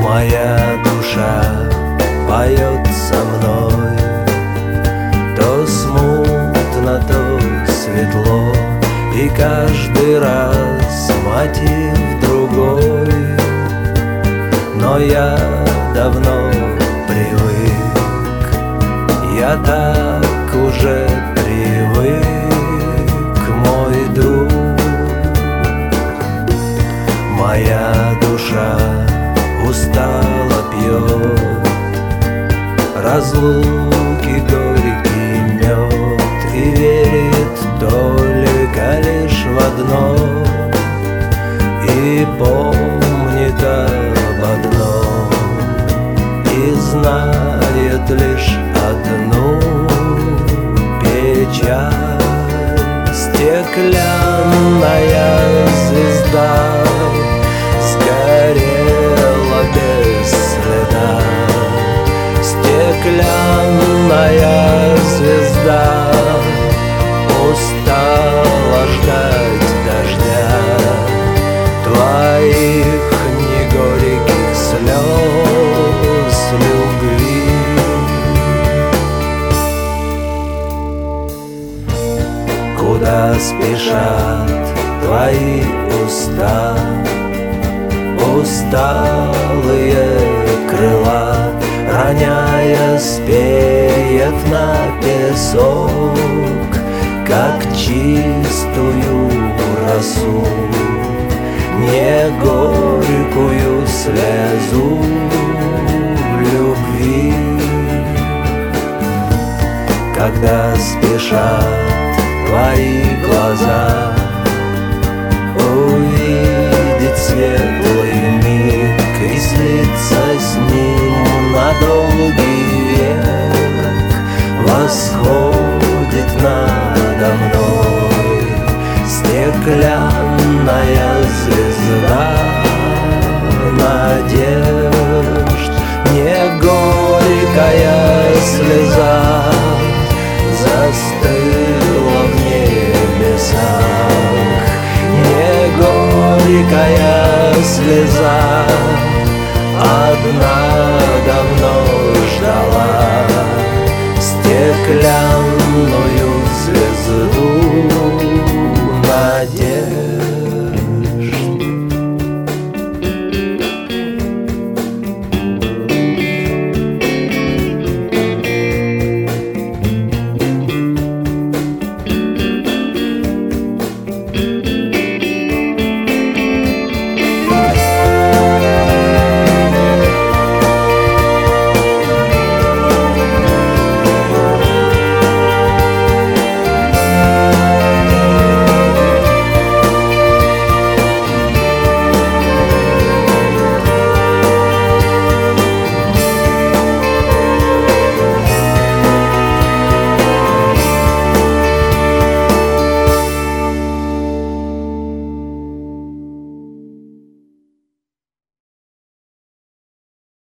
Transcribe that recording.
Моя душа поет со мной, то смутно, то светло, и каждый раз мотив другой. Но я давно привык, я так уже привык, мой друг. Моя душа устало пьет разлуки горький мед и верит только лишь в одно, и помнит об одном, и знает лишь одну печаль. Стеклянная звезда сгорела без следа, стеклянная звезда устала ждать дождя твоих негорьких слез любви. Куда спешат твои уста, усталые крыла, роняя с перьев на песок, как чистую росу, не горькую слезу любви. Когда спешат твои глаза увидеть светлый миг и слиться с ним на долгий век, восходит надо мной стеклянная звезда надежд. Не горькая слеза застыла в небесах, не горькая слеза одна давно ждала, стеклянная